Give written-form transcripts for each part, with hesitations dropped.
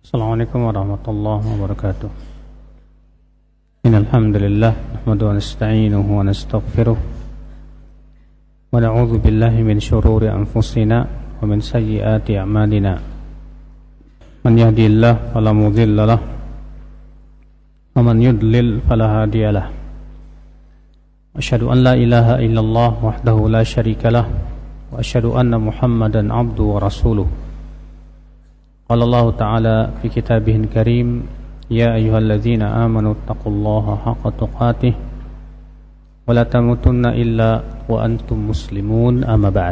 Assalamualaikum warahmatullahi wabarakatuh. Innal hamdalillah nahmaduhu wa nasta'inuhu wa nastaghfiruh wa na'udzu billahi min shururi anfusina wa min sayyiati a'malina. Man yahdihillahu fala mudilla lahu wa man yudlil fala hadiya lahu. Asyhadu an la ilaha illallah wahdahu la syarika lahu wa asyhadu anna Muhammadan 'abduhu wa rasuluh. Qala Allah Ta'ala fi kitabihil karim, ya ayyuhalladzina amanu taqullaha haqqa tuqatih wa la tamutunna illa wa antum muslimun, amma ba'd.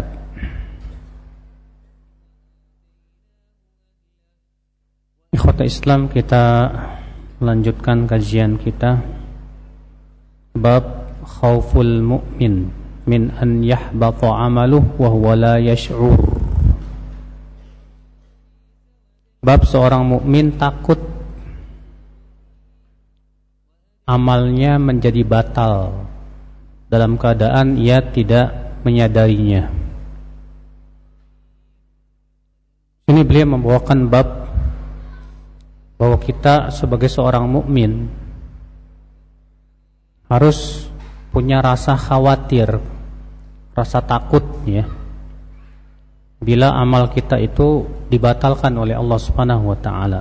Ikhwata Islam, kita melanjutkan kajian kita bab khauful mu'min min an yahbata 'amaluhu wa huwa la yash'ur. Bab seorang mukmin takut amalnya menjadi batal dalam keadaan ia tidak menyadarinya. Ini beliau membawakan bab bahwa kita sebagai seorang mukmin harus punya rasa khawatir, rasa takut ya, bila amal kita itu dibatalkan oleh Allah Subhanahu wa taala.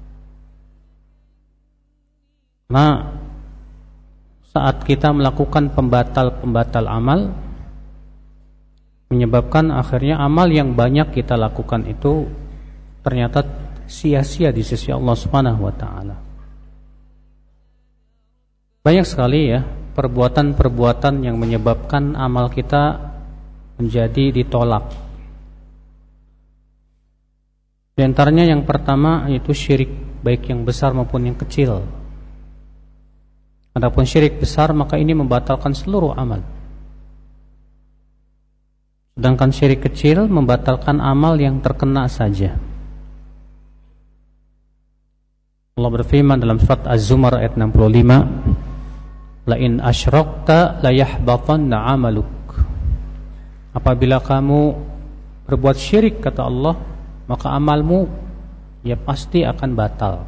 Nah, saat kita melakukan pembatal amal, menyebabkan akhirnya amal yang banyak kita lakukan itu ternyata sia-sia di sisi Allah Subhanahu wa taala. Banyak sekali ya perbuatan-perbuatan yang menyebabkan amal kita menjadi ditolak. Di antaranya yang pertama yaitu syirik, baik yang besar maupun yang kecil. Adapun syirik besar maka ini membatalkan seluruh amal. Sedangkan syirik kecil membatalkan amal yang terkena saja. Allah berfirman dalam surat Az-Zumar ayat 65, la in asyrakta la yahbatanna 'amaluk. Apabila kamu berbuat syirik, kata Allah, maka amalmu ya pasti akan batal.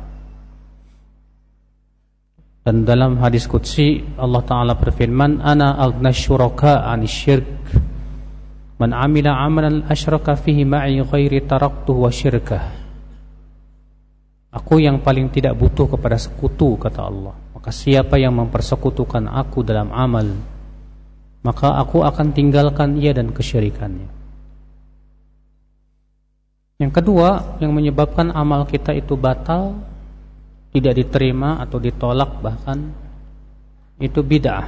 Dan dalam hadis qudsi Allah Ta'ala berfirman, ana aghna syuraka 'anil syirk man 'amila 'amalan asyraka fihi ma'i ghairi taraktuhu wa syirkah. Aku yang paling tidak butuh kepada sekutu, kata Allah. Maka siapa yang mempersekutukan aku dalam amal, maka aku akan tinggalkan ia dan kesyirikannya. Yang kedua yang menyebabkan amal kita itu batal, tidak diterima atau ditolak bahkan, itu bid'ah.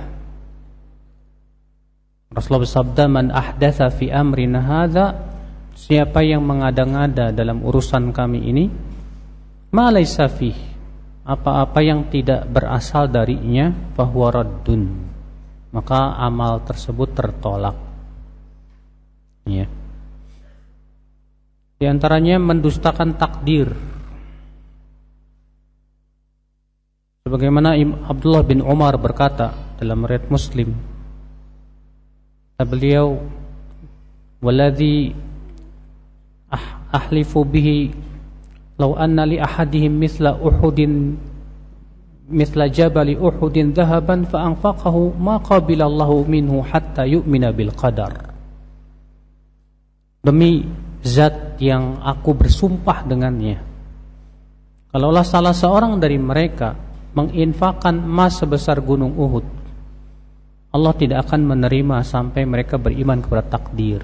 Rasulullah bersabda, man ahdatsa fi amrina hadza, siapa yang mengada-ngada dalam urusan kami ini, ma laysa fih, apa-apa yang tidak berasal darinya, fahuwa raddun, maka amal tersebut tertolak. Ya. Di antaranya mendustakan takdir. Sebagaimana Abdullah bin Umar berkata dalam riwayat Muslim, beliau, waladzi ahlifu bihi law anna li ahadihim mithla uhudin mithla jabali uhudin dhahaban fa anfaqahu ma qabila Allahu minhu hatta yu'mina bil qadar. Demi zat yang aku bersumpah dengannya, kalaulah salah seorang dari mereka menginfakkan emas sebesar gunung Uhud, Allah tidak akan menerima sampai mereka beriman kepada takdir.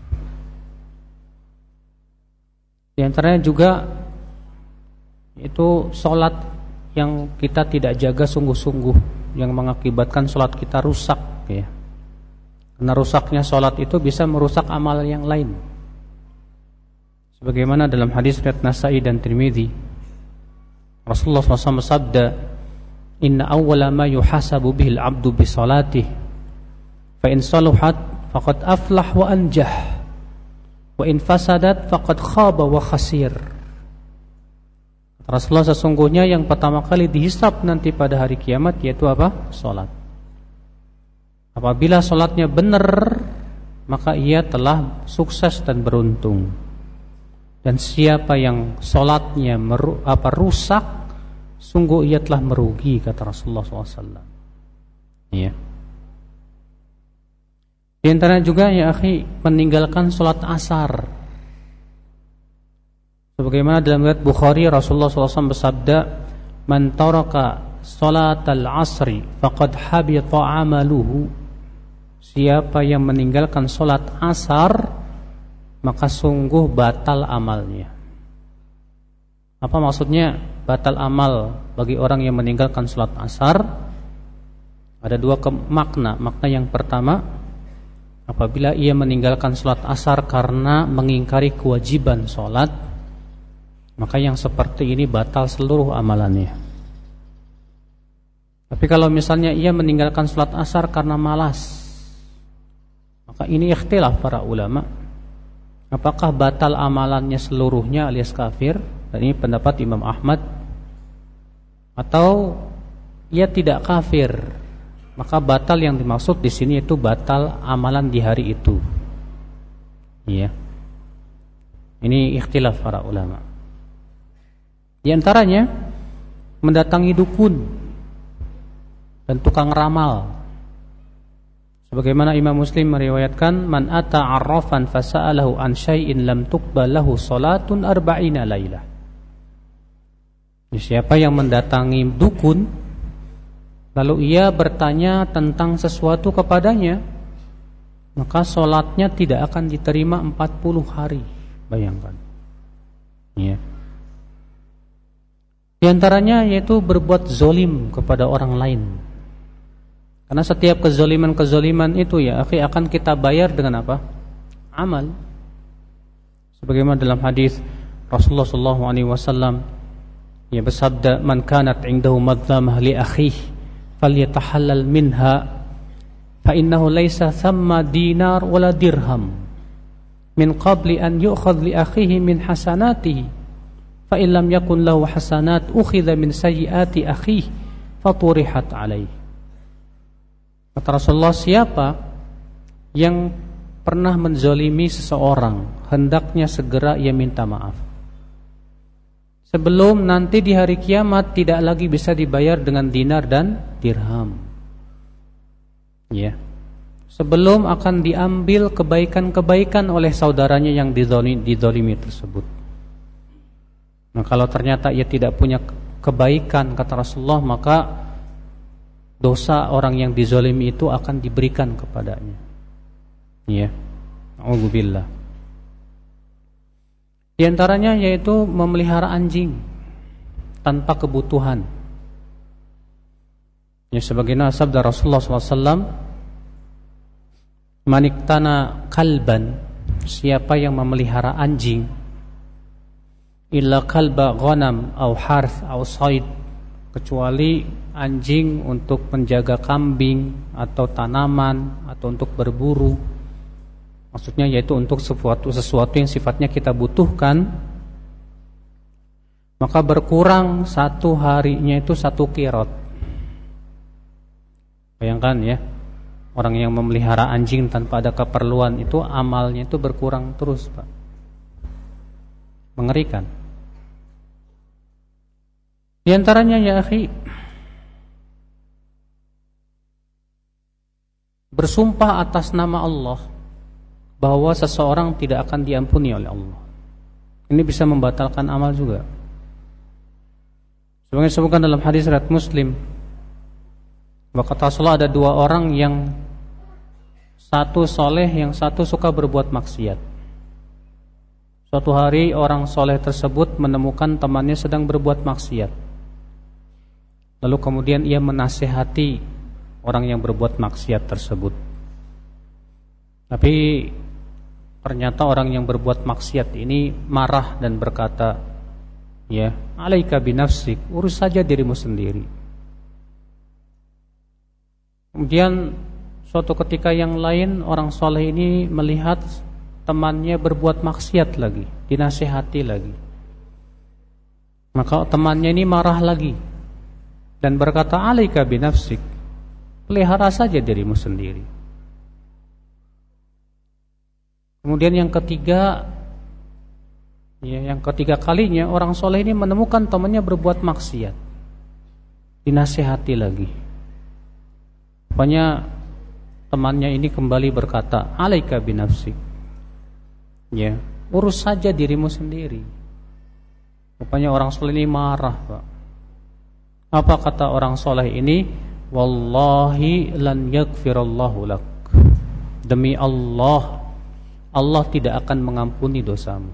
Di antaranya juga itu salat yang kita tidak jaga sungguh-sungguh, yang mengakibatkan salat kita rusak ya. Karena rusaknya salat itu bisa merusak amal yang lain. Sebagaimana dalam hadis riwayat Nasa'i dan Tirmidzi, Rasulullah SAW bersabda, inna awwala ma yuhasabu bihil abdu bi salatih fa in saluhat faqad aflah wa anjah wa in fasadat faqad khaba wa khasir. Rasulullah, sesungguhnya yang pertama kali dihisab nanti pada hari kiamat yaitu apa? Salat. Apabila salatnya benar, maka ia telah sukses dan beruntung. Dan siapa yang solatnya rusak, sungguh ia telah merugi, kata Rasulullah SAW. Ya. Di antara juga ya akhi, meninggalkan solat asar. Sebagaimana dalam riwayat Bukhari, Rasulullah SAW bersabda, "Man taraka salatal asri faqad habita amaluhu." Siapa yang meninggalkan solat asar, maka sungguh batal amalnya. Apa maksudnya batal amal bagi orang yang meninggalkan sholat asar? Ada dua makna. Makna yang pertama, apabila ia meninggalkan sholat asar karena mengingkari kewajiban sholat, maka yang seperti ini batal seluruh amalannya. Tapi kalau misalnya ia meninggalkan sholat asar karena malas, maka ini ikhtilaf para ulama. Apakah batal amalannya seluruhnya alias kafir? Dan ini pendapat Imam Ahmad. Atau ia tidak kafir, maka batal yang dimaksud di sini itu batal amalan di hari itu. Iya. Ini ikhtilaf para ulama. Di antaranya mendatangi dukun dan tukang ramal. Sebagaimana Imam Muslim meriwayatkan, "Man ata 'arrafan fasa'alahu an syai'in lam tuqbal lahu salatun 40 lailah." Siapa yang mendatangi dukun lalu ia bertanya tentang sesuatu kepadanya, maka salatnya tidak akan diterima 40 hari. Bayangkan. Ya. Di antaranya yaitu berbuat zolim kepada orang lain. Karena setiap kezoliman itu ya akhi akan kita bayar dengan apa? Amal. Sebagaimana dalam hadis Rasulullah SAW yang bersabda, "Man kanat 'indahu madlamah li akhihi falyatahallal minha fa innahu laysa thamma dinar wala dirham min qabli an yu'khadh li akhihi min hasanatihi fa in lam yakun lahu hasanat ukhidha min sayyiati akhihi faturihat 'alaihi." Kata Rasulullah, siapa yang pernah menzalimi seseorang, hendaknya segera ia minta maaf. Sebelum nanti di hari kiamat tidak lagi bisa dibayar dengan dinar dan dirham. Ya. Sebelum akan diambil kebaikan-kebaikan oleh saudaranya yang dizalimi tersebut. Nah, kalau ternyata ia tidak punya kebaikan, kata Rasulullah, maka dosa orang yang dizalimi itu akan diberikan kepadanya. Ya. A'udzubillah. Di antaranya yaitu memelihara anjing tanpa kebutuhan. Ya, sebagaimana sabda Rasulullah SAW, "Maniktana kalban," siapa yang memelihara anjing, "illa kalba ghanam au harth au said," kecuali anjing untuk menjaga kambing atau tanaman atau untuk berburu. Maksudnya yaitu untuk sesuatu yang sifatnya kita butuhkan, maka berkurang satu harinya itu 1 qirot. Bayangkan ya, orang yang memelihara anjing tanpa ada keperluan itu amalnya itu berkurang terus, Pak. Mengerikan. Di antaranya ya akhi, bersumpah atas nama Allah bahwa seseorang tidak akan diampuni oleh Allah. Ini bisa membatalkan amal juga. Sebagaimana disebutkan dalam hadis riwayat Muslim, bahwa kata Rasulullah ada 2 orang yang satu soleh, yang satu suka berbuat maksiat. Suatu hari orang soleh tersebut menemukan temannya sedang berbuat maksiat. Lalu kemudian ia menasihati orang yang berbuat maksiat tersebut. Tapi ternyata orang yang berbuat maksiat ini marah dan berkata, "Ya, alaika binafsik, urus saja dirimu sendiri." Kemudian suatu ketika yang lain orang soleh ini melihat temannya berbuat maksiat lagi, dinasihati lagi. Maka temannya ini marah lagi dan berkata, "Alaika binafsik, pelihara saja dirimu sendiri." Kemudian yang ketiga Ya, yang ketiga kalinya orang soleh ini menemukan temannya berbuat maksiat, dinasihati lagi. Pokoknya temannya ini kembali berkata, alaika binafsik, ya, urus saja dirimu sendiri. Rupanya orang soleh ini marah, Pak. Apa kata orang soleh ini? Wallahi lan yaghfirallahu lak. Demi Allah, Allah tidak akan mengampuni dosamu.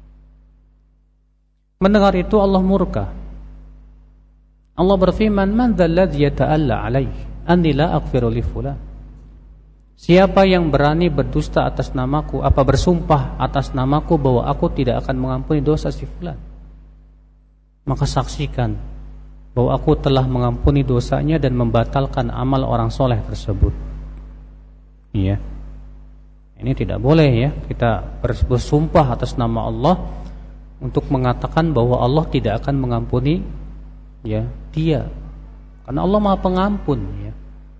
Mendengar itu Allah murka. Allah berfirman, man dzalladzi yata'alla alaihi anni la aghfiru li fulan. Siapa yang berani berdusta atas namaku, apa bersumpah atas namaku bahwa aku tidak akan mengampuni dosa si fulan, maka saksikan bahwa aku telah mengampuni dosanya dan membatalkan amal orang soleh tersebut. Iya. Ini tidak boleh ya, kita bersumpah atas nama Allah untuk mengatakan bahwa Allah tidak akan mengampuni ya dia, karena Allah Maha Pengampun ya.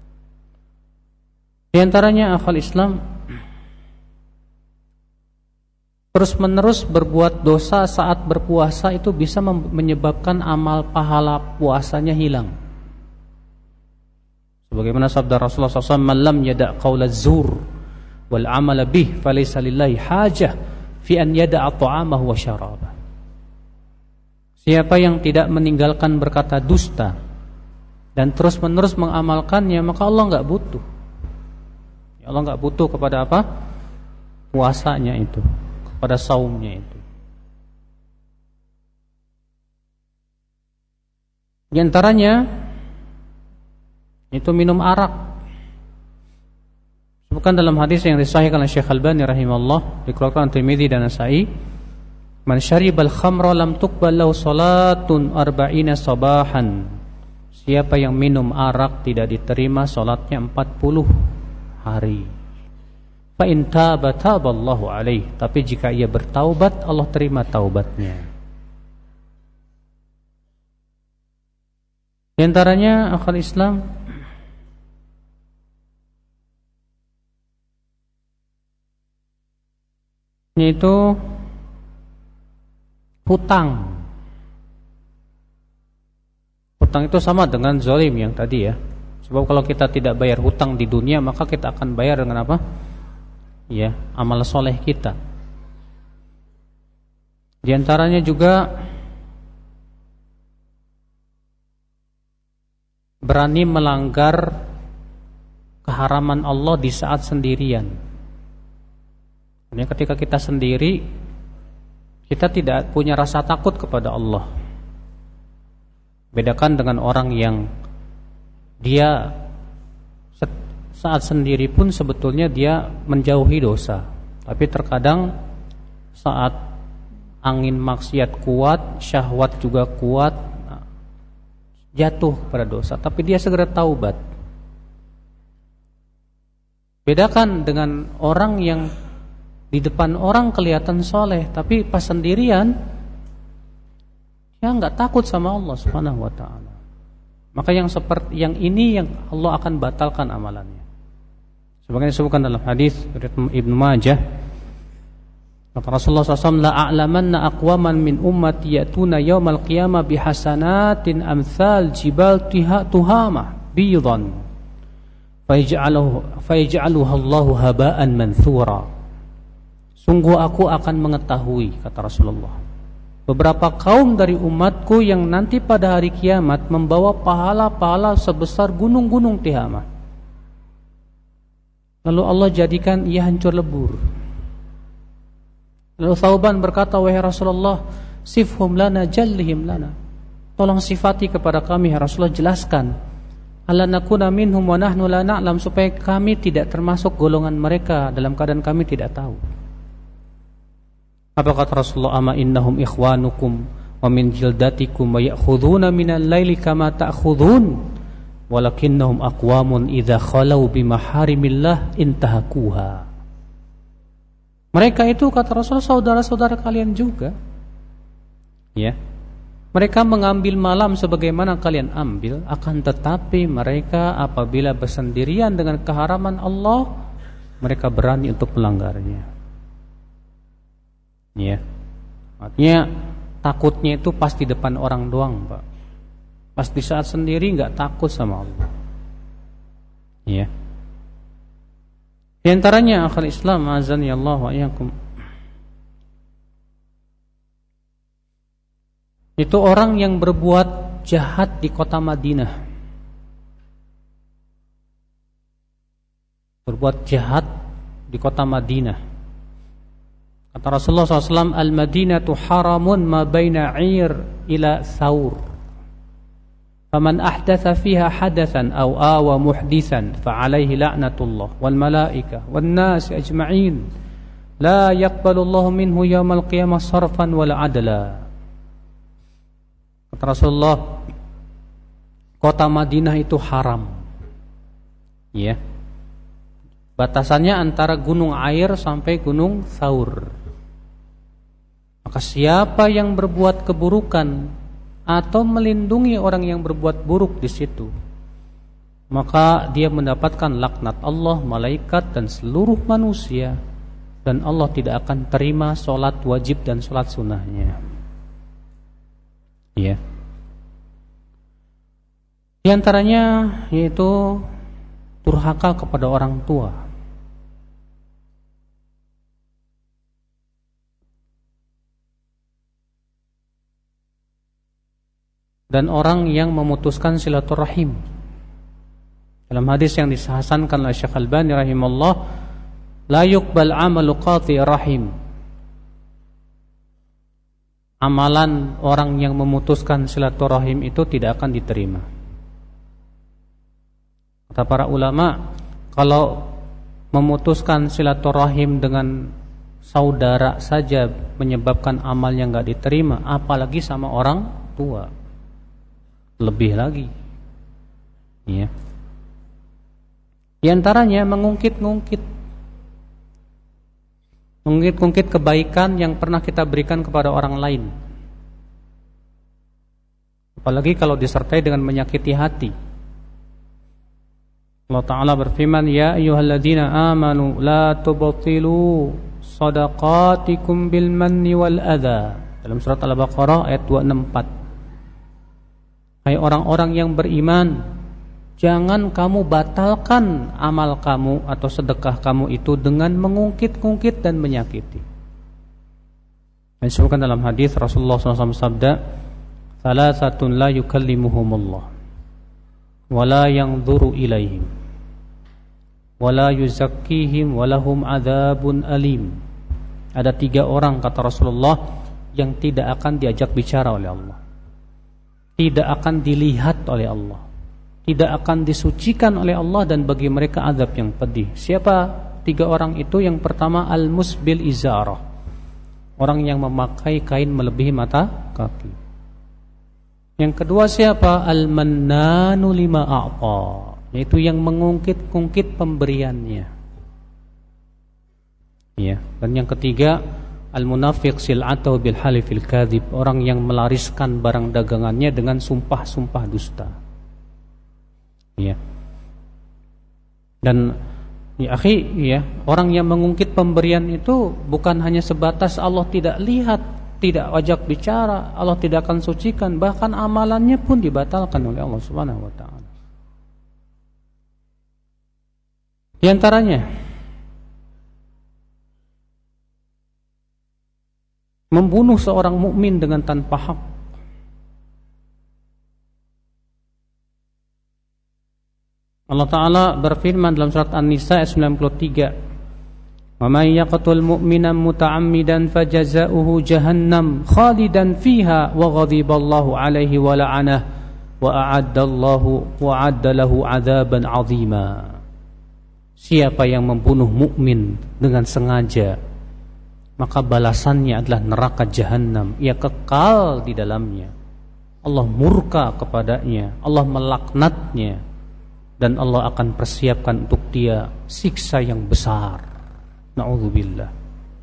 Di antaranya akal Islam, terus-menerus berbuat dosa saat berpuasa itu bisa menyebabkan amal pahala puasanya hilang. Sebagaimana sabda Rasulullah SAW, "Man lam yada' qaula zur wal amala bih falaysa lillahi hajah fi an yada'a ta'amahu wa syarabah." Siapa yang tidak meninggalkan berkata dusta dan terus-menerus mengamalkannya, maka Allah enggak butuh. Allah enggak butuh kepada apa? Puasanya itu, pada saumnya itu. Di antaranya itu minum arak. Bukan dalam hadis yang disahihkan oleh Syekh Albani rahimahullah, dikeluarkan Tirmidzi dan Nasa'i, man syaribal khamra lam tuqbal lahu salatun 40 sabahan. Siapa yang minum arak tidak diterima salatnya 40 hari. Fa in taba taballahu alaihi, tapi jika ia bertaubat Allah terima taubatnya. Di antaranya akal Islam yaitu hutang. Hutang itu sama dengan zalim yang tadi ya. Sebab kalau kita tidak bayar hutang di dunia, maka kita akan bayar dengan apa? Ya, amal soleh kita. Di antaranya juga berani melanggar keharaman Allah di saat sendirian. Ketika kita sendiri, kita tidak punya rasa takut kepada Allah. Bedakan dengan orang yang dia saat sendiri pun sebetulnya dia menjauhi dosa, tapi terkadang saat angin maksiat kuat, syahwat juga kuat, jatuh pada dosa, tapi dia segera taubat. Bedakan dengan orang yang di depan orang kelihatan soleh, tapi pas sendirian dia nggak takut sama Allah Subhanahu wa ta'ala. Maka yang seperti yang ini yang Allah akan batalkan amalannya. Sebagaimana disebutkan dalam hadis Ibnu Majah, kata Rasulullah SAW, la a'lamanna aqwaman min ummati ya'tuna yaumal qiyamah bihasanatin amthal jibal tuhama bidan fayaj'aluha Allahu haba'an manthura. Sungguh aku akan mengetahui, kata Rasulullah, beberapa kaum dari umatku yang nanti pada hari kiamat membawa pahala-pahala sebesar gunung-gunung Tihamah. Lalu Allah jadikan ia hancur lebur. Lalu Thauban berkata, wahai Rasulullah, sifhum lana jallihim lana. Tolong sifati kepada kami, ya Rasulullah, jelaskan. Alla nakuna minhum wa nahnu la na'lam, supaya kami tidak termasuk golongan mereka dalam keadaan kami tidak tahu. Apa kata Rasulullah? Ama innahum ikhwanukum wa min jildatikum wa ya'khuduna minal laili kama ta'khudun walakinnahum aqwamun idza khalau bimaharimillah intahakuha. Mereka itu, kata Rasulullah, saudara-saudara kalian juga. Ya. Mereka mengambil malam sebagaimana kalian ambil, akan tetapi mereka apabila bersendirian dengan keharaman Allah, mereka berani untuk melanggarnya. Ya. Artinya takutnya itu pas di depan orang doang, Pak. Pas di saat sendiri enggak takut sama Allah. Ya. Di antaranya akhul Islam azani Allah wa iyyakum. Itu orang yang berbuat jahat di kota Madinah. Berbuat jahat di kota Madinah. Kata Rasulullah SAW, Al-Madinatu haramun ma baina 'ir ila thawr. Faman ahdatha fiha hadathan aw awa muhdithan fa alayhi la'natullah wal malaikah wan nas ajma'in. La yaqbalu Allah minhu yawmal qiyamah sarfan wal adla. Kata Rasulullah, kota Madinah itu haram. Ya. Batasannya antara gunung Air sampai gunung Thaur. Maka siapa yang berbuat keburukan atau melindungi orang yang berbuat buruk di situ, maka dia mendapatkan laknat Allah, malaikat dan seluruh manusia, dan Allah tidak akan terima sholat wajib dan sholat sunnahnya. Ya. Di antaranya yaitu durhaka kepada orang tua. Dan orang yang memutuskan silaturahim. Dalam hadis yang dihasankan oleh Syekh Albani rahimahullah, la yuqbal amalu qati rahim. Amalan orang yang memutuskan silaturahim itu tidak akan diterima. Kata para ulama, kalau memutuskan silaturahim dengan saudara saja menyebabkan amal yang enggak diterima, apalagi sama orang tua. Lebih lagi. Ya. Di antaranya mengungkit-ungkit kebaikan yang pernah kita berikan kepada orang lain. Apalagi kalau disertai dengan menyakiti hati. Allah Ta'ala berfirman, Ya ayyuhalladzina amanu la tubtilu sadaqatikum bil manni wal adha. Dalam surat Al-Baqarah ayat 264. Hai orang-orang yang beriman, jangan kamu batalkan amal kamu atau sedekah kamu itu dengan mengungkit-ungkit dan menyakiti. Disebutkan dalam hadis Rasulullah SAW sabda, Thalathatun la yukallimuhumullah wa la yanzuru ilaihim wa la yuzakkihim wa lahum adzabun alim. Ada 3 orang kata Rasulullah yang tidak akan diajak bicara oleh Allah, tidak akan dilihat oleh Allah, tidak akan disucikan oleh Allah, dan bagi mereka azab yang pedih. Siapa 3 orang itu? Yang pertama, al-musbil izarah, orang yang memakai kain melebihi mata kaki. Yang kedua siapa? Al-mannanu lima a'ta, yaitu yang mengungkit-ungkit pemberiannya. Ya, dan yang ketiga, al-munafiq sil'atahu bil halifil kadzib, orang yang melariskan barang dagangannya dengan sumpah-sumpah dusta. Ya. Dan ya akhi, ya, orang yang mengungkit pemberian itu bukan hanya sebatas Allah tidak lihat, tidak ajak bicara, Allah tidak akan sucikan, bahkan amalannya pun dibatalkan oleh Allah Subhanahu wa taala. Di antaranya membunuh seorang mukmin dengan tanpa hak. Allah Ta'ala berfirman dalam surat An-Nisa ayat 93, "Wa may yaqtul mu'mina muta'ammidan fajaza'uhu jahannam khalidan fiha wa ghadiballahu 'alaihi wa la'anahu wa a'adda lahu 'adzaban 'azima." Siapa yang membunuh mukmin dengan sengaja, maka balasannya adalah neraka jahanam, ia kekal di dalamnya. Allah murka kepadanya, Allah melaknatnya, dan Allah akan persiapkan untuk dia siksa yang besar. Na'udzubillah.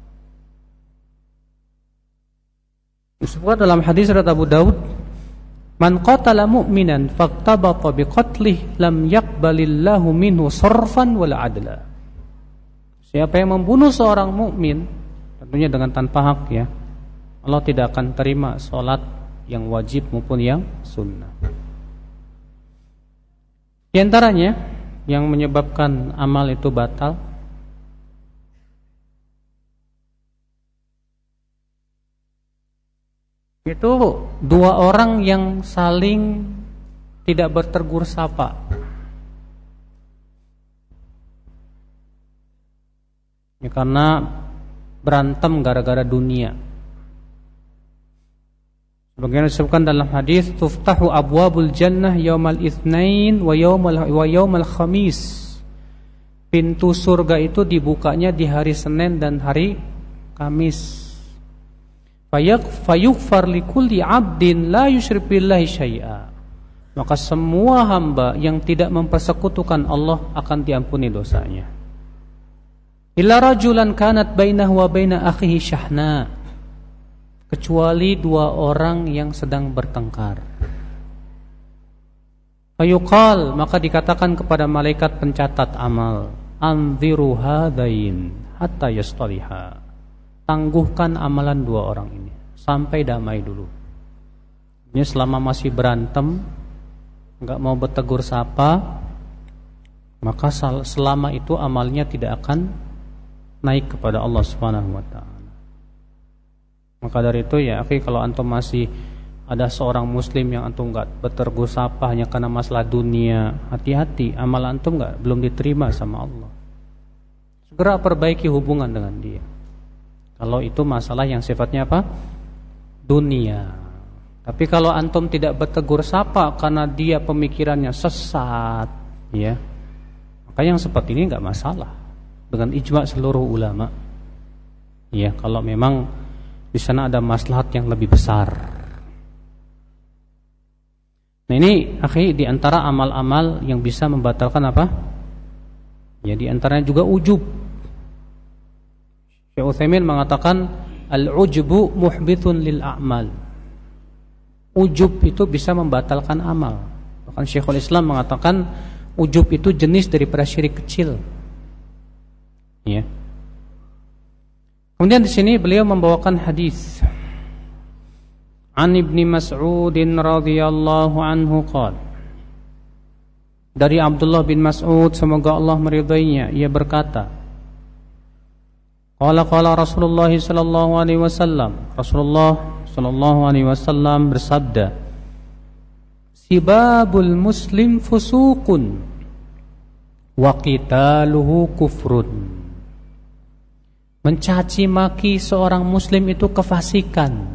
Disebut dalam hadis riwayat Abu Daud, "Man qatala mu'minan faqtabata biqatlih lam yaqbalillahu minhu sarfan wala adla." Siapa yang membunuh seorang mukmin, tentunya dengan tanpa hak, ya, Allah tidak akan terima sholat yang wajib maupun yang sunnah. Di antaranya yang menyebabkan amal itu batal, itu dua orang yang saling tidak bertegur sapa. Ya, karena berantem gara-gara dunia. Sebagaimana disebutkan dalam hadis, tuftahu abwabul jannah yaumal itsnain wa yaumal khamis. Pintu surga itu dibukanya di hari Senin dan hari Kamis. Fayughfar likulli 'abdin la yusyrik billahi syai'a. Maka semua hamba yang tidak mempersekutukan Allah akan diampuni dosanya. Illa rajulan kanat bainahu wa baina akhihi syahna, kecuali dua orang yang sedang bertengkar. Fayuqal, maka dikatakan kepada malaikat pencatat amal, anziru hadain hatta yastaliha. Tangguhkan amalan dua orang ini sampai damai dulu. Ini selama masih berantem, enggak mau bertegur sapa, maka selama itu amalnya tidak akan naik kepada Allah Subhanahu wa taala. Maka dari itu ya, akhi, kalau antum masih ada seorang muslim yang antum enggak bertegur sapa hanya karena masalah dunia, hati-hati, amal antum belum diterima sama Allah. Segera perbaiki hubungan dengan dia. Kalau itu masalah yang sifatnya apa? Dunia. Tapi kalau antum tidak bertegur sapa karena dia pemikirannya sesat, ya, maka yang seperti ini enggak masalah dengan ijma' seluruh ulama. Ya, kalau memang di sana ada maslahat yang lebih besar. Nah, ini akhi di antara amal-amal yang bisa membatalkan apa? Ya, di antaranya juga ujub. Syekh Utsaimin mengatakan al-ujbu muhbitun lil a'mal. Ujub itu bisa membatalkan amal. Bahkan Syekhul Islam mengatakan ujub itu jenis daripada syirik kecil. Ya. Kemudian di sini beliau membawakan hadis An Ibni Mas'ud radhiyallahu anhu qala, dari Abdullah bin Mas'ud semoga Allah meridainya, ia berkata, qala Rasulullah sallallahu alaihi wasallam, Rasulullah sallallahu alaihi wasallam bersabda, sibabul muslim fusuqun wa qitaluhu kufrun. Mencaci maki seorang muslim itu kefasikan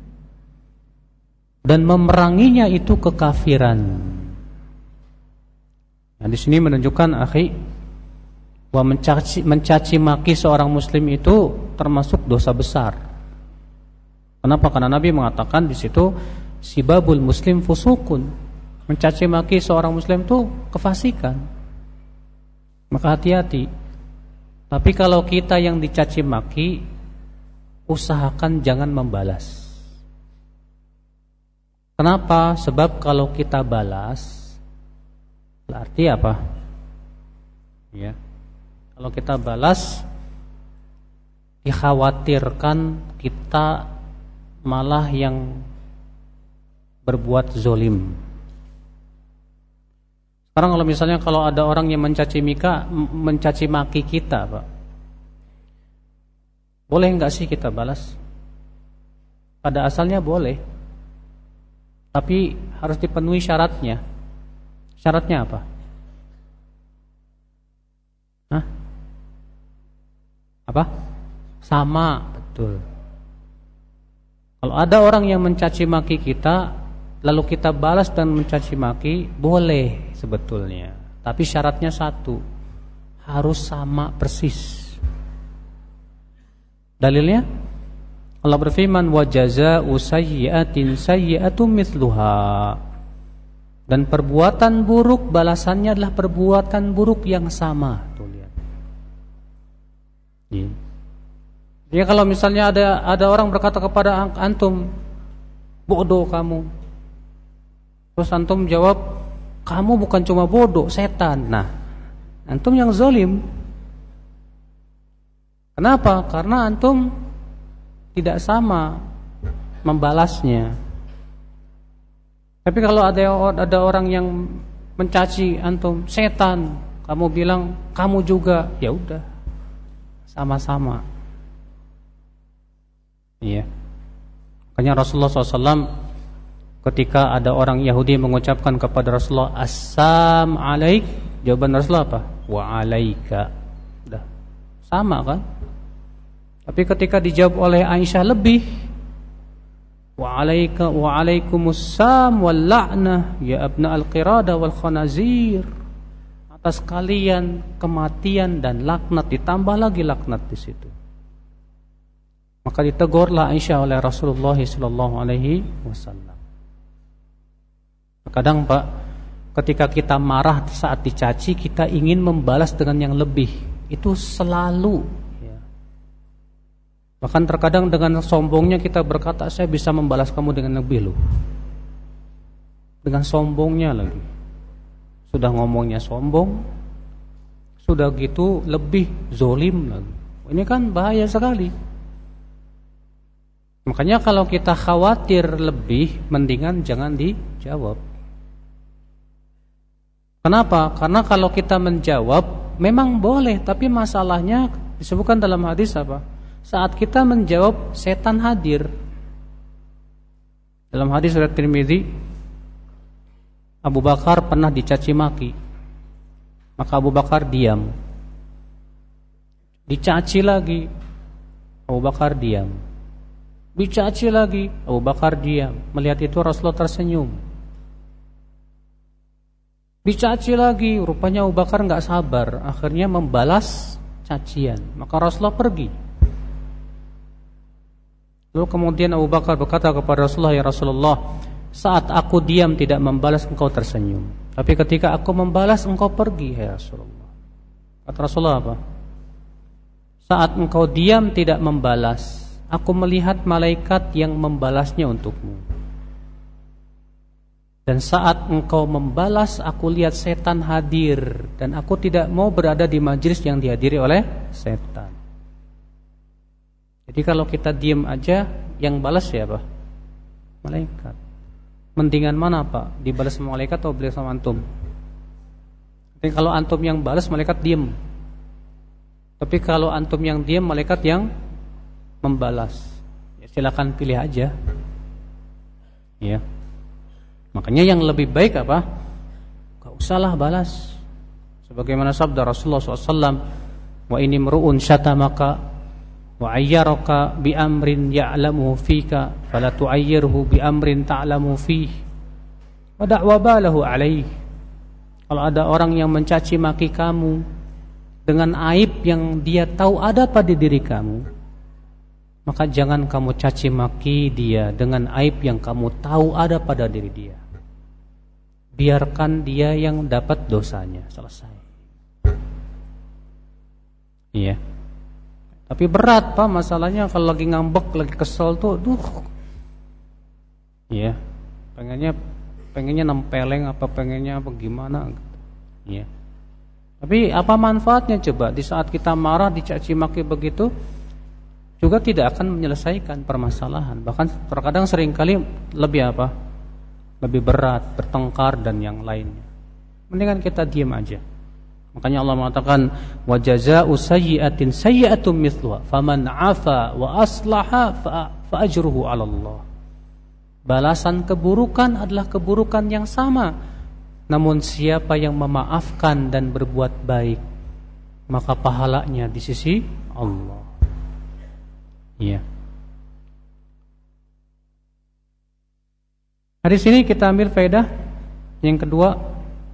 dan memeranginya itu kekafiran. Nah, di sini menunjukkan akhi bahwa mencaci maki seorang muslim itu termasuk dosa besar. Kenapa? Karena Nabi mengatakan di situ sibabul muslim fusukun. Mencaci maki seorang muslim itu kefasikan. Maka hati-hati. Tapi kalau kita yang dicaci maki, usahakan jangan membalas. Kenapa? Sebab kalau kita balas, berarti apa? Ya. Kalau kita balas, dikhawatirkan kita malah yang berbuat zolim. Sekarang kalau misalnya kalau ada orang yang mencaci maki kita, Pak, boleh enggak sih kita balas? Pada asalnya boleh, tapi harus dipenuhi syaratnya. Syaratnya apa? Hah? Apa? Sama, betul. Kalau ada orang yang mencaci maki kita, lalu kita balas dan mencaci maki, boleh sebetulnya. Tapi syaratnya satu, harus sama persis. Dalilnya Allah berfirman, wa jazaa'u sayyi'atin sayyi'atun mithluha. Dan perbuatan buruk balasannya adalah perbuatan buruk yang sama. Tuh lihat. Ya, kalau misalnya ada orang berkata kepada antum, bodoh kamu. Terus antum jawab, kamu bukan cuma bodoh, setan. Nah, antum yang zalim. Kenapa? Karena antum tidak sama membalasnya. Tapi kalau ada orang yang mencaci antum setan, kamu bilang kamu juga, ya udah, sama-sama. Iya. Makanya Rasulullah SAW ketika ada orang Yahudi mengucapkan kepada Rasulullah Assam alaik, jawaban Rasulullah apa? Wa alaika. Udah, sama kan? Tapi ketika dijawab oleh Aisyah lebih, wa alaika wa alaikumussalam wal la'nah ya abna al-qirada wal khanazir. Atas kalian kematian dan laknat, ditambah lagi laknat di situ. Maka ditegurlah Aisyah oleh Rasulullah sallallahu alaihi wasallam. Kadang Pak, ketika kita marah saat dicaci, kita ingin membalas dengan yang lebih. Itu selalu. Bahkan terkadang dengan sombongnya kita berkata, saya bisa membalas kamu dengan lebih loh. Dengan sombongnya lagi. Sudah ngomongnya sombong, sudah gitu lebih zolim lagi. Ini kan bahaya sekali. Makanya kalau kita khawatir lebih, mendingan jangan dijawab. Kenapa? Karena kalau kita menjawab memang boleh, tapi masalahnya disebutkan dalam hadis apa? Saat kita menjawab, setan hadir. Dalam hadis riwayat Tirmidzi, Abu Bakar pernah dicaci maki. Maka Abu Bakar diam. Dicaci lagi, Abu Bakar diam. Dicaci lagi, Abu Bakar diam. Melihat itu Rasulullah tersenyum. Dicaci lagi, rupanya Abu Bakar enggak sabar, akhirnya membalas cacian. Maka Rasulullah pergi. Lalu kemudian Abu Bakar berkata kepada Rasulullah, ya Rasulullah, saat aku diam tidak membalas, engkau tersenyum. Tapi ketika aku membalas, engkau pergi, ya Rasulullah. Kata Rasulullah apa? Saat engkau diam tidak membalas, aku melihat malaikat yang membalasnya untukmu. Dan saat engkau membalas, aku lihat setan hadir. Dan aku tidak mau berada di majelis yang dihadiri oleh setan. Jadi kalau kita diam aja, yang balas siapa? Malaikat. Mendingan mana Pak? Dibalas sama malaikat atau dibalas sama antum? Tapi kalau antum yang balas, malaikat diam. Tapi kalau antum yang diam, malaikat yang membalas. Ya, silakan pilih aja. Ya. Makanya yang lebih baik apa? Gak usahlah balas. Sebagaimana sabda Rasulullah SAW, wa ini mru'un syatamaka wa ayyaraka bi amrin ya'lamu fika fala tu'ayyirhu bi amrin ta'lamu fihi wa da'wa balahu alaih. Kalau ada orang yang mencaci maki kamu dengan aib yang dia tahu ada pada diri kamu, maka jangan kamu caci maki dia dengan aib yang kamu tahu ada pada diri dia. Biarkan dia yang dapat dosanya, selesai. Iya. Tapi berat Pak masalahnya kalau lagi ngambek, lagi kesel tuh, iya, pengennya nempeleng apa pengennya apa gimana, iya. Tapi apa manfaatnya coba di saat kita marah dicaci maki begitu, juga tidak akan menyelesaikan permasalahan. Bahkan terkadang seringkali lebih apa? Lebih berat, bertengkar dan yang lainnya. Mendingan kita diam aja. Makanya Allah mengatakan wa jazaa'u sayyi'atin sayyi'atun mithluha faman 'afa wa aslaha fa ajruhu 'ala Allah. Balasan keburukan adalah keburukan yang sama. Namun siapa yang memaafkan dan berbuat baik, maka pahalanya di sisi Allah. Iya. Dari sini kita ambil faedah yang kedua,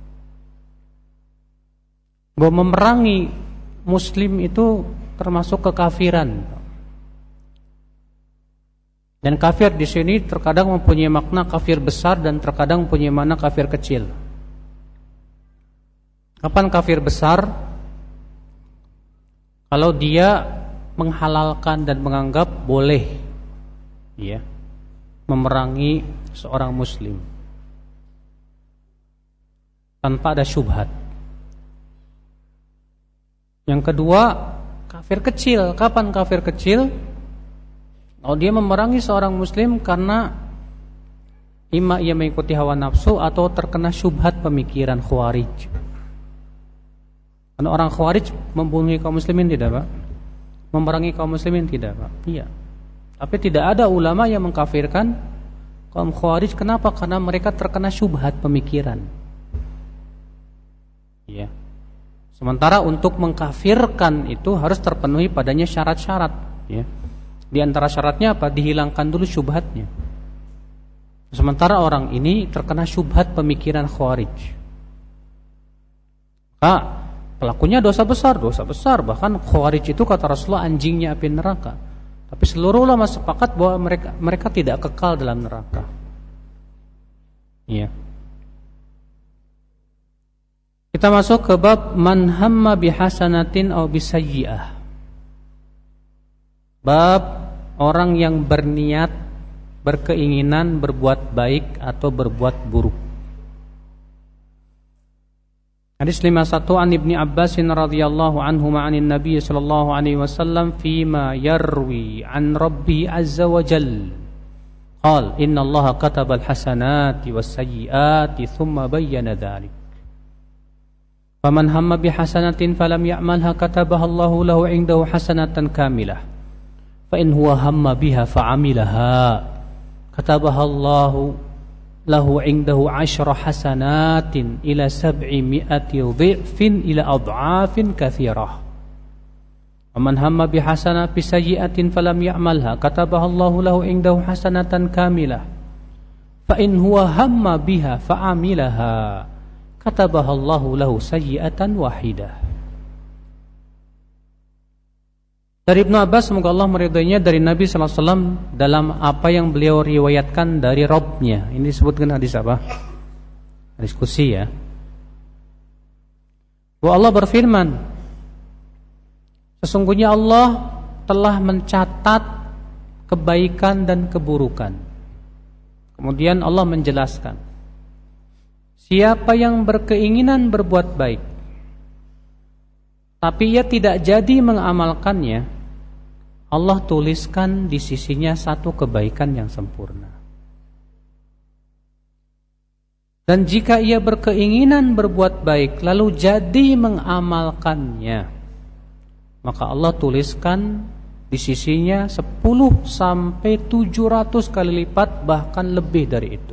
bahwa memerangi muslim itu termasuk kekafiran. Dan kafir di sini terkadang mempunyai makna kafir besar dan terkadang mempunyai makna kafir kecil. Kapan kafir besar? Kalau dia menghalalkan dan menganggap boleh, ya, memerangi seorang muslim tanpa ada syubhat. Yang kedua, kafir kecil. Kapan kafir kecil? Kalau dia memerangi seorang muslim karena imma ia mengikuti hawa nafsu atau terkena syubhat pemikiran Khawarij. Karena orang Khawarij membunuh kaum muslimin tidak, Pak? Memerangi kaum muslimin tidak, Pak? Iya. Tapi tidak ada ulama yang mengkafirkan kaum Khawarij. Kenapa? Karena mereka terkena syubhat pemikiran. Iya. Sementara untuk mengkafirkan itu harus terpenuhi padanya syarat-syarat, ya. Di antara syaratnya apa? Dihilangkan dulu syubhatnya. Sementara orang ini terkena syubhat pemikiran Khawarij. Pelakunya dosa besar. Bahkan Khawarij itu kata Rasulullah anjingnya api neraka. Tapi seluruh ulama sepakat bahwa mereka tidak kekal dalam neraka. Iya. Kita masuk ke bab man hamma bihasanatin aw bisayyi'ah. Bab orang yang berniat, berkeinginan berbuat baik atau berbuat buruk. Hadis 51 an Ibnu Abbas radhiyallahu anhu ma'anin Nabi sallallahu alaihi wasallam fima yarwi an Rabbi azza wa jalla. Qala inna Allaha kataba al-hasanati was-sayyi'ati thumma bayyana dhalik. Faman hamma bihasanatin falam ya'malha katabaha Allahu lahu 'indahu hasanatan kamilah. Fa in huwa hamma biha fa'amilaha katabaha Allahu lahu 'indahu 'ashra hasanatin ila 700 dhifin ila ad'afin katsirah. Waman hamma bihasanatin bisayyi'atin falam ya'malha katabaha Allahu lahu 'indahu hasanatan kamilah. Fa in huwa hamma biha fa'amilaha katabahallahu lahu sayyi'atan wahidah. Dari Ibnu Abbas, semoga Allah meridhoinya, dari Nabi sallallahu alaihi wasallam dalam apa yang beliau riwayatkan dari Rabb-nya. Ini disebutkan hadis apa? Diskusi ya. Bahwa Allah berfirman, sesungguhnya Allah telah mencatat kebaikan dan keburukan. Kemudian Allah menjelaskan, siapa yang berkeinginan berbuat baik tapi ia tidak jadi mengamalkannya, Allah tuliskan di sisinya satu kebaikan yang sempurna. Dan jika ia berkeinginan berbuat baik lalu jadi mengamalkannya, maka Allah tuliskan di sisinya 10 sampai 700 kali lipat, bahkan lebih dari itu.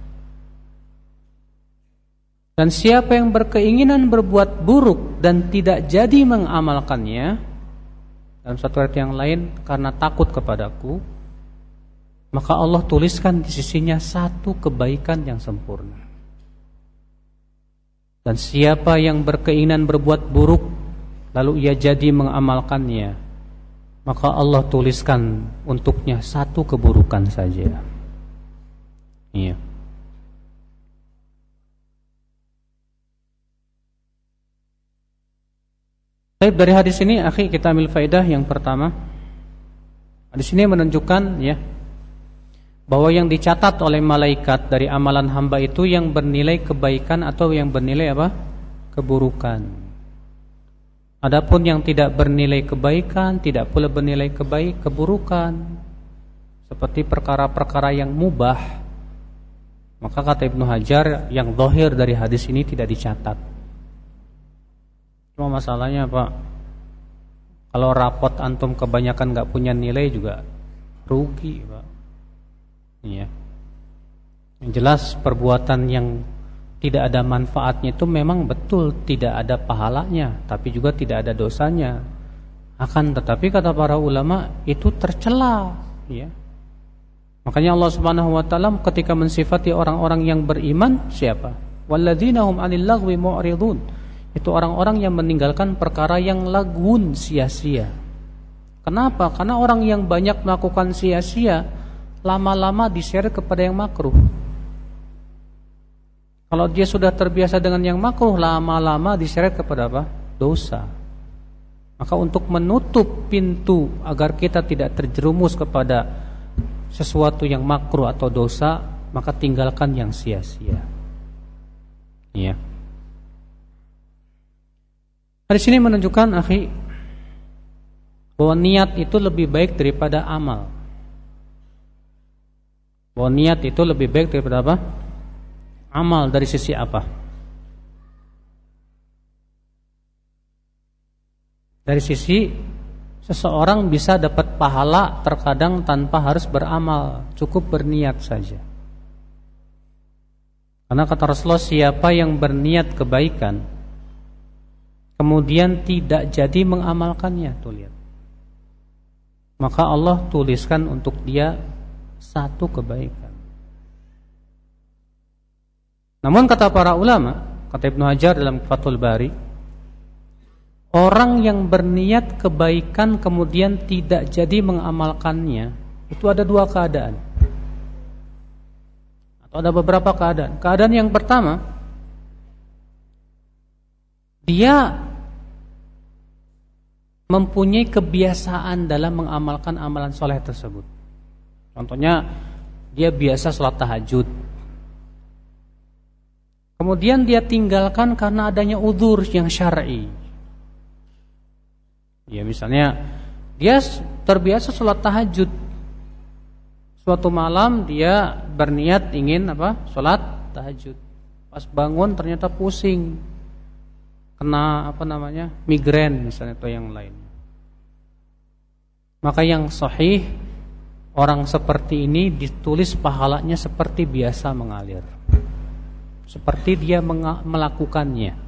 Dan siapa yang berkeinginan berbuat buruk dan tidak jadi mengamalkannya, dalam satu ayat yang lain, karena takut kepadaku, maka Allah tuliskan di sisinya satu kebaikan yang sempurna. Dan siapa yang berkeinginan berbuat buruk lalu ia jadi mengamalkannya, maka Allah tuliskan untuknya satu keburukan saja. Iya. Baik, dari hadis ini akhi kita ambil faedah yang pertama. Hadis ini menunjukkan ya bahwa yang dicatat oleh malaikat dari amalan hamba itu yang bernilai kebaikan atau yang bernilai apa? Keburukan. Adapun yang tidak bernilai kebaikan tidak pula bernilai keburukan. Seperti perkara-perkara yang mubah, maka kata Ibnu Hajar yang zahir dari hadis ini tidak dicatat. Cuma masalahnya Pak, kalau rapot antum kebanyakan gak punya nilai juga rugi Pak. Iya. Yang jelas perbuatan yang tidak ada manfaatnya itu memang betul tidak ada pahalanya, tapi juga tidak ada dosanya. Akan tetapi kata para ulama itu tercela, ya. Makanya Allah Subhanahu wa taala ketika mensifati orang-orang yang beriman siapa? Walladzina hum 'anil lagwi mu'ridun. Itu orang-orang yang meninggalkan perkara yang lagwun, sia-sia. Kenapa? Karena orang yang banyak melakukan sia-sia lama-lama diseret kepada yang makruh. Kalau dia sudah terbiasa dengan yang makruh, lama-lama diseret kepada apa? Dosa. Maka untuk menutup pintu agar kita tidak terjerumus kepada sesuatu yang makruh atau dosa, maka tinggalkan yang sia-sia. Iya. Hadis ini menunjukkan akhi bahwa niat itu lebih baik daripada amal. Bahwa niat itu lebih baik daripada apa? Amal. Dari sisi apa? Dari sisi seseorang bisa dapat pahala terkadang tanpa harus beramal, cukup berniat saja. Karena kata Rasulullah, siapa yang berniat kebaikan kemudian tidak jadi mengamalkannya, tuh lihat, maka Allah tuliskan untuk dia satu kebaikan. Namun kata para ulama, kata Ibnu Hajar dalam Fathul Bari, orang yang berniat kebaikan kemudian tidak jadi mengamalkannya, itu ada dua keadaan, atau ada beberapa keadaan. Keadaan yang pertama, dia mempunyai kebiasaan dalam mengamalkan amalan soleh tersebut. Contohnya, dia biasa sholat tahajud, kemudian dia tinggalkan karena adanya udzur yang syar'i. Ya, misalnya dia terbiasa sholat tahajud, suatu malam dia berniat ingin sholat tahajud. Pas bangun ternyata pusing, kena migrain misalnya atau yang lain. Maka yang sahih, orang seperti ini ditulis pahalanya seperti biasa mengalir, seperti dia melakukannya.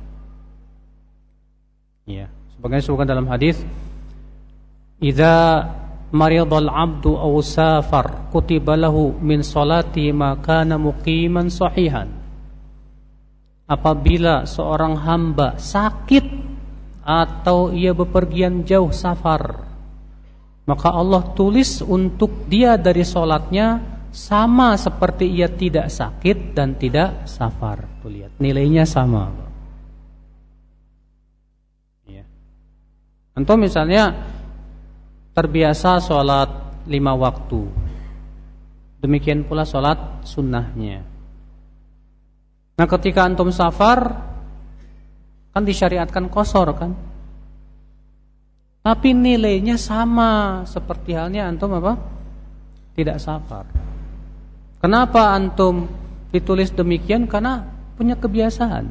Ya, sebagaimana disebutkan dalam hadis, "Idza maridal 'abdu aw safar kutiba lahu min salati ma kana muqiman sahihan." Apabila seorang hamba sakit atau ia bepergian jauh safar, maka Allah tulis untuk dia dari sholatnya sama seperti ia tidak sakit dan tidak safar. Tuh lihat, nilainya sama. Ya. Antum misalnya terbiasa sholat 5 waktu, demikian pula sholat sunnahnya. Nah, ketika antum safar, kan disyariatkan qashar kan? Tapi nilainya sama seperti halnya antum tidak safar. Kenapa antum ditulis demikian? Karena punya kebiasaan.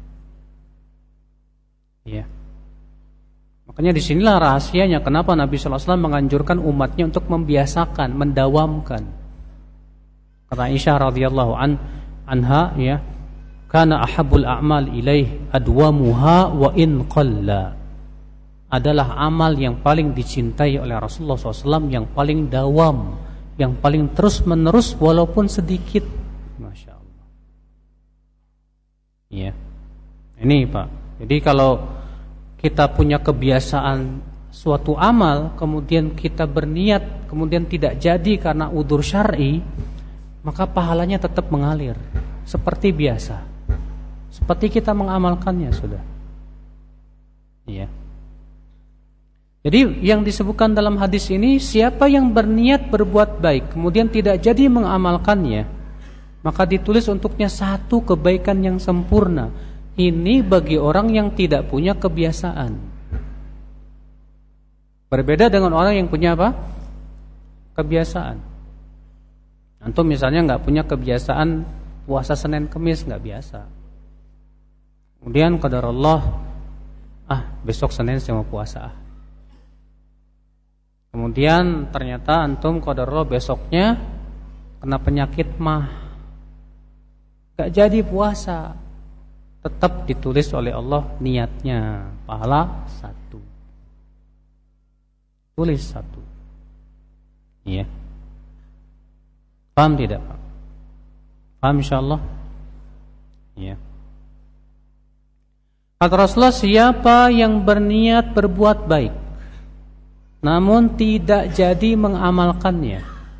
Ya. Makanya disinilah rahasianya kenapa Nabi SAW menganjurkan umatnya untuk membiasakan, mendawamkan. Kata Aisyah radhiyallahu anha, ya, kana ahabul a'mal ilaih adwamuha wa in qalla. Adalah amal yang paling dicintai oleh Rasulullah SAW, yang paling dawam, yang paling terus menerus walaupun sedikit. Masya Allah. Ya. Ini Pak. Jadi kalau kita punya kebiasaan suatu amal, kemudian kita berniat, kemudian tidak jadi karena udzur syar'i, maka pahalanya tetap mengalir seperti biasa. Seperti kita mengamalkannya sudah. Iya. Jadi yang disebutkan dalam hadis ini, siapa yang berniat berbuat baik kemudian tidak jadi mengamalkannya, maka ditulis untuknya satu kebaikan yang sempurna. Ini bagi orang yang tidak punya kebiasaan. Berbeda dengan orang yang punya kebiasaan. Antum misalnya nggak punya kebiasaan puasa Senin Kemis, nggak biasa. Kemudian qadarullah, besok Senin saya mau puasa. Kemudian ternyata antum qadarullah besoknya kena penyakit gak jadi puasa. Tetap ditulis oleh Allah niatnya, pahala 1. Tulis 1. Iya. Paham tidak Pak? Paham insyaallah? Iya. Kata Rasulullah, siapa yang berniat berbuat baik namun tidak jadi mengamalkannya,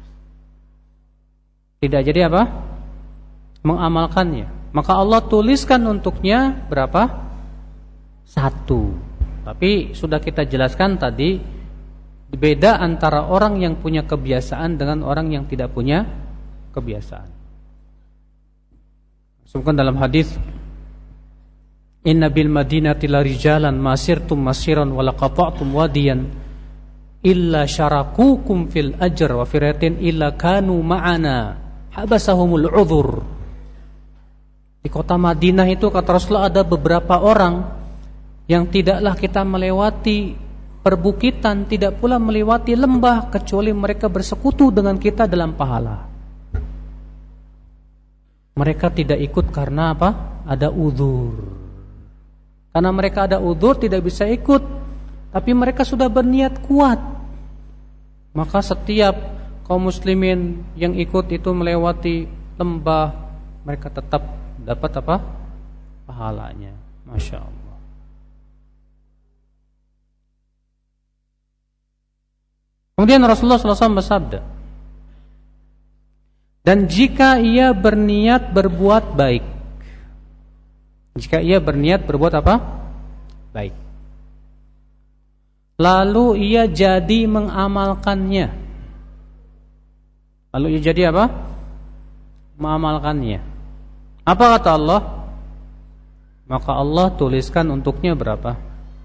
tidak jadi mengamalkannya, maka Allah tuliskan untuknya berapa? 1. Tapi sudah kita jelaskan tadi, beda antara orang yang punya kebiasaan dengan orang yang tidak punya kebiasaan. Sebutkan dalam hadis, inna bil madinati la rijalan masirtum masiran wa laqata'tum wadiyan illa syarakukum fil ajr wa firatin illa kanu ma'ana habasahumul udhur. Di kota Madinah itu kata Rasulullah ada beberapa orang yang tidaklah kita melewati perbukitan, tidak pula melewati lembah kecuali mereka bersekutu dengan kita dalam pahala. Mereka tidak ikut karena apa? Ada uzur. Karena mereka ada uzur tidak bisa ikut, tapi mereka sudah berniat kuat. Maka setiap kaum muslimin yang ikut itu melewati lembah, mereka tetap dapat apa? Pahalanya. Masya Allah. Kemudian Rasulullah SAW bersabda, dan jika ia berniat berbuat baik, jika ia berniat berbuat apa? Baik, lalu ia jadi mengamalkannya, lalu ia jadi apa? Mengamalkannya. Apa kata Allah? Maka Allah tuliskan untuknya berapa?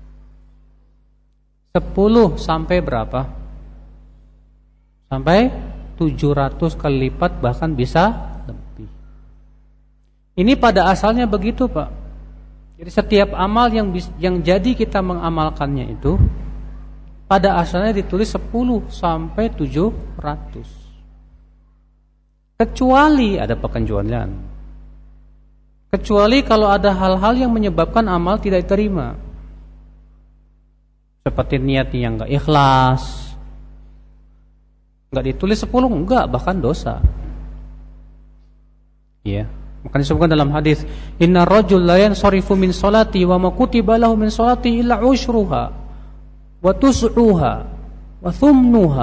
10 sampai berapa? Sampai 700 kali lipat, bahkan bisa lebih. Ini pada asalnya begitu, Pak. Jadi setiap amal yang jadi kita mengamalkannya itu pada asalnya ditulis 10 sampai 700. Kecuali ada pengecualian. Kecuali kalau ada hal-hal yang menyebabkan amal tidak diterima. Seperti niat yang enggak ikhlas. Enggak ditulis 10, enggak, bahkan dosa. Ya, makanya disebutkan dalam hadis, innar rajul la yansarifu min salati wa ma kutiba lahu min salati illa ushruha wa tus'uha wa thumnuha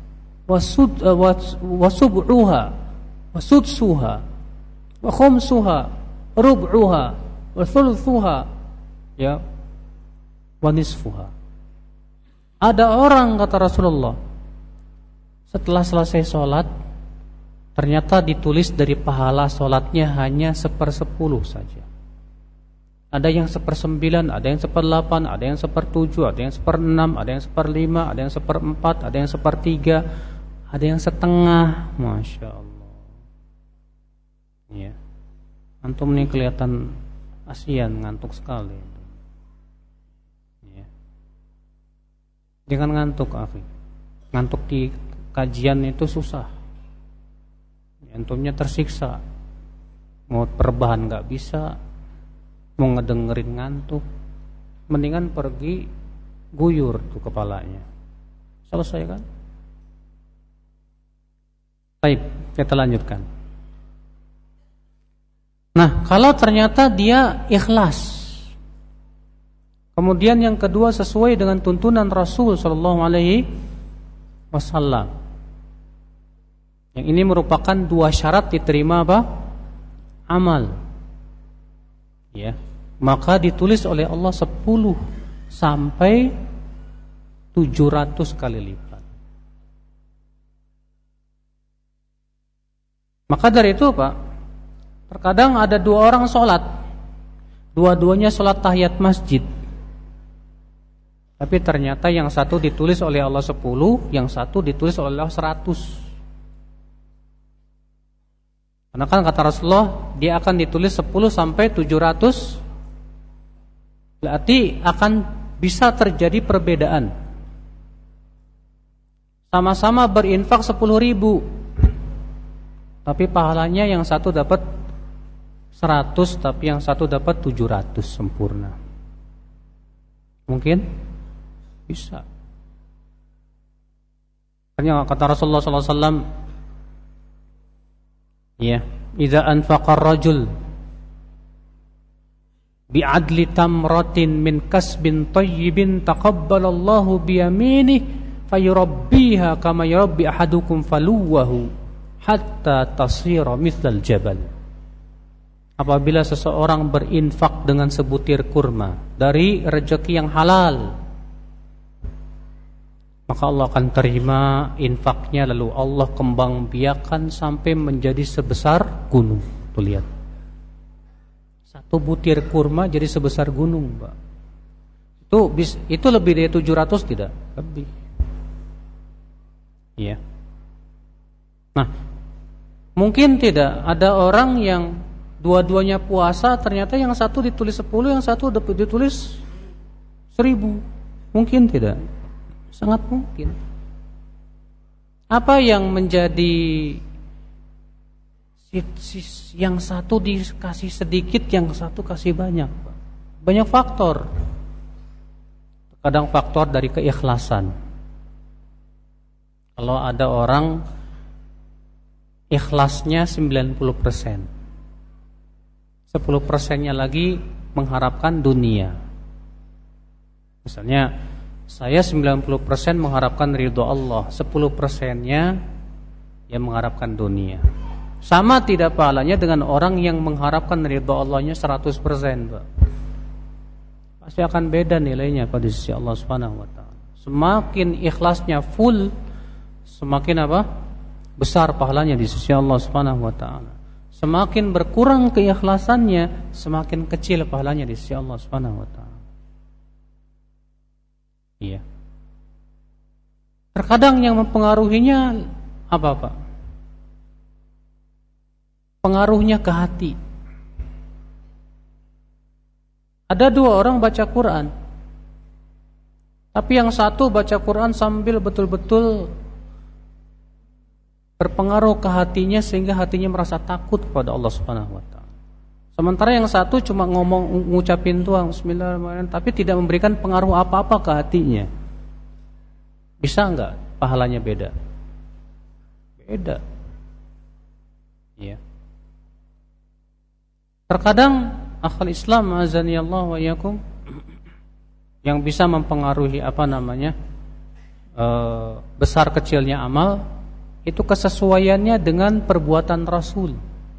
wa sub'uha wa sudsuha wa khumsuha rub'uha wa thuluthuha ya wa nisfuha. Ada orang, kata Rasulullah, setelah selesai sholat, ternyata ditulis dari pahala sholatnya hanya 1/10 saja. Ada yang 1/9, ada yang 1/8, ada yang 1/7, ada yang 1/6, ada yang 1/5, ada yang 1/4, ada yang 1/3, ada yang setengah. Masya Allah. Ya, antum ini kelihatan ASEAN, ngantuk sekali. Ya. Jangan ngantuk, akhi. Ngantuk di kajian itu susah. Antumnya tersiksa. Mau perbahan gak bisa, mau ngedengerin ngantuk. Mendingan pergi guyur tuh kepalanya. Selesai kan? Baik, kita lanjutkan. Nah, kalau ternyata dia ikhlas, kemudian yang kedua sesuai dengan tuntunan Rasul sallallahu alaihi wasallam. Yang ini merupakan 2 syarat diterima apa? Amal. Ya, maka ditulis oleh Allah 10 sampai 700 kali lipat. Maka dari itu, Pak, terkadang ada 2 orang sholat, dua-duanya sholat tahiyat masjid, tapi ternyata yang satu ditulis oleh Allah 10, yang satu ditulis oleh Allah 100. Karena kan kata Rasulullah, dia akan ditulis 10 sampai 700. Berarti akan bisa terjadi perbedaan. Sama-sama berinfak 10.000, tapi pahalanya yang satu dapat 100, tapi yang satu dapat 700 sempurna. Mungkin? Bisa. Karena kata Rasulullah SAW, ya, idza anfaqa ar-rajul bi'adli tamratin min kasbin tayyibin taqabbalallahu bi yaminihi fayurabbiha kama yurabbi ahadukum faluwahu hatta tasira mithlal jabal. Apabila seseorang berinfak dengan sebutir kurma dari rezeki yang halal, maka Allah akan terima infaknya, lalu Allah kembang biakan sampai menjadi sebesar gunung. Tuh lihat, 1 butir kurma jadi sebesar gunung, Pak. Itu lebih dari 700 tidak? Lebih. Iya. Nah, Mungkin tidak. Ada orang yang dua-duanya puasa, ternyata yang satu ditulis 10, yang satu ditulis 1000. Mungkin tidak. Sangat mungkin. Apa yang menjadi yang satu dikasih sedikit, yang satu kasih banyak? Banyak faktor. Kadang faktor dari keikhlasan. Kalau ada orang ikhlasnya 90%, 10%-nya lagi mengharapkan dunia. Misalnya saya 90% mengharapkan ridho Allah, 10%-nya yang mengharapkan dunia. Sama tidak pahalanya dengan orang yang mengharapkan ridho Allahnya 100%, Pak. Pasti akan beda nilainya pada sisi Allah Subhanahu wa taala. Semakin ikhlasnya full, semakin apa? Besar pahalanya di sisi Allah Subhanahu wa taala. Semakin berkurang keikhlasannya, semakin kecil pahalanya di sisi Allah Subhanahu wa taala. Iya. Terkadang yang mempengaruhinya apa, Pak? Pengaruhnya ke hati. Ada dua orang baca Quran, tapi yang satu baca Quran sambil betul-betul berpengaruh ke hatinya sehingga hatinya merasa takut kepada Allah Subhanahu wa taala. Sementara yang satu cuma ngucapin doang bismillahirrahmanirrahim, tapi tidak memberikan pengaruh apa-apa ke hatinya. Bisa enggak pahalanya beda? Beda. Iya. Terkadang akhul Islam azanillah wa iyyakum, yang bisa mempengaruhi besar kecilnya amal itu kesesuaiannya dengan perbuatan Rasul.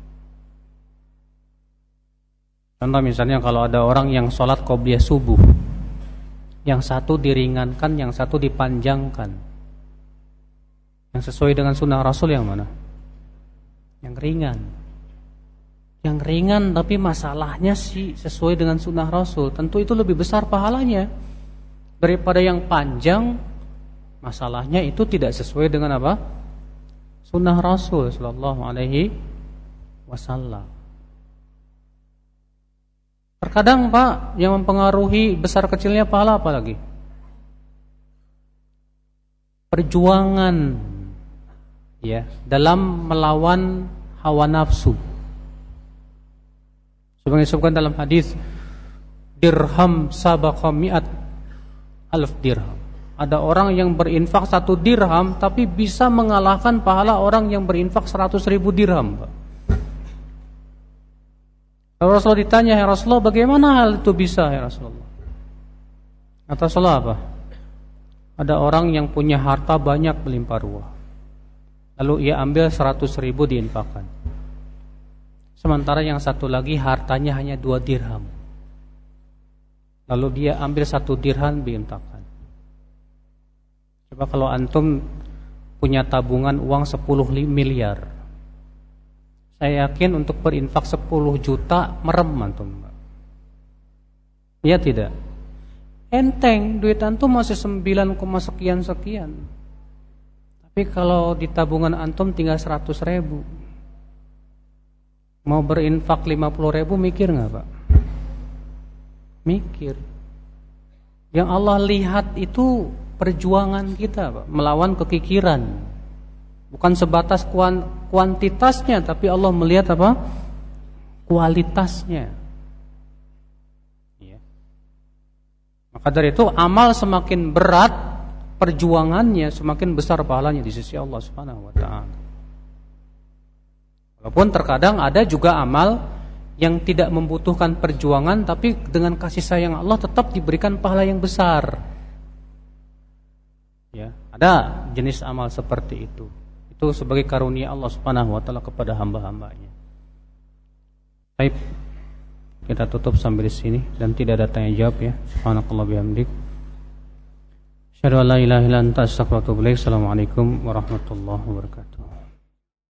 Contoh misalnya kalau ada orang yang sholat qobliyah subuh, yang satu diringankan, yang satu dipanjangkan, yang sesuai dengan sunnah Rasul yang mana? Yang ringan. Yang ringan tapi masalahnya sih sesuai dengan sunnah Rasul, tentu itu lebih besar pahalanya daripada yang panjang, masalahnya itu tidak sesuai dengan apa? Sunnah Rasul sallallahu alaihi wasallam. Terkadang, Pak, yang mempengaruhi besar kecilnya pahala apa lagi? Perjuangan ya dalam melawan hawa nafsu. Sebagai disebutkan dalam hadis, dirham sabaqa mi'at alf dirham. Ada orang yang berinfak 1 dirham tapi bisa mengalahkan pahala orang yang berinfak 100.000 dirham, Pak. Kalau Rasulullah ditanya, ya Rasulullah, bagaimana hal itu bisa, ya Rasulullah? Kata Rasulullah apa? Ada orang yang punya harta banyak melimpah ruah, lalu ia ambil 100.000 diinfakkan. Sementara yang satu lagi hartanya hanya 2 dirham, lalu dia ambil 1 dirham diinfakkan. Coba kalau antum punya tabungan uang 10 miliar, saya yakin untuk berinfak 10 juta merem antum. Iya tidak? Enteng, duit antum masih 9, sekian. Tapi kalau di tabungan antum tinggal 100.000, mau berinfak 50.000, mikir nggak, Pak? Mikir. Yang Allah lihat itu perjuangan kita, Pak, melawan kekikiran. Bukan sebatas kuantitasnya, tapi Allah melihat apa? Kualitasnya. Ya. Maka dari itu amal semakin berat perjuangannya, semakin besar pahalanya di sisi Allah Subhanahu wa taala. Walaupun terkadang ada juga amal yang tidak membutuhkan perjuangan, tapi dengan kasih sayang Allah tetap diberikan pahala yang besar. Ya, ada jenis amal seperti itu. Itu sebagai karunia Allah Subhanahu wa taala kepada hamba-hambanya. Baik, kita tutup sampai di sini dan tidak ada tanya jawab ya. Subhanakallah bihamdik. Asyhadu an la ilaha illa anta astaghfiruka wa atubu ilaik. Assalamualaikum warahmatullahi wabarakatuh.